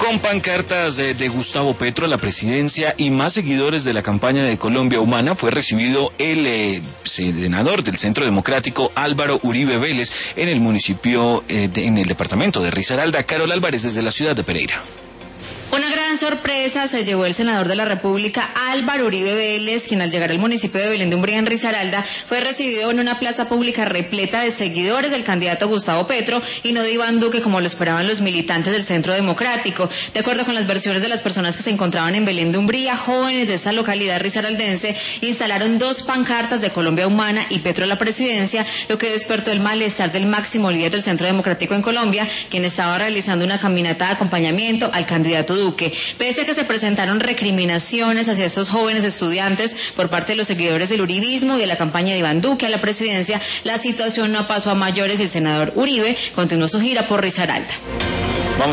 Con pancartas de Gustavo Petro a la presidencia y más seguidores de la campaña de Colombia Humana fue recibido el senador del Centro Democrático Álvaro Uribe Vélez en el municipio, en el departamento de Risaralda. Carol Álvarez desde la ciudad de Pereira. Una gran sorpresa se llevó el senador de la República, Álvaro Uribe Vélez, quien al llegar al municipio de Belén de Umbría, en Risaralda, fue recibido en una plaza pública repleta de seguidores del candidato Gustavo Petro y no de Iván Duque como lo esperaban los militantes del Centro Democrático. De acuerdo con las versiones de las personas que se encontraban en Belén de Umbría, jóvenes de esta localidad risaraldense instalaron 2 pancartas de Colombia Humana y Petro a la presidencia, lo que despertó el malestar del máximo líder del Centro Democrático en Colombia, quien estaba realizando una caminata de acompañamiento al candidato Duque. Pese a que se presentaron recriminaciones hacia estos jóvenes estudiantes por parte de los seguidores del uribismo y de la campaña de Iván Duque a la presidencia, la situación no pasó a mayores y el senador Uribe continuó su gira por Risaralda.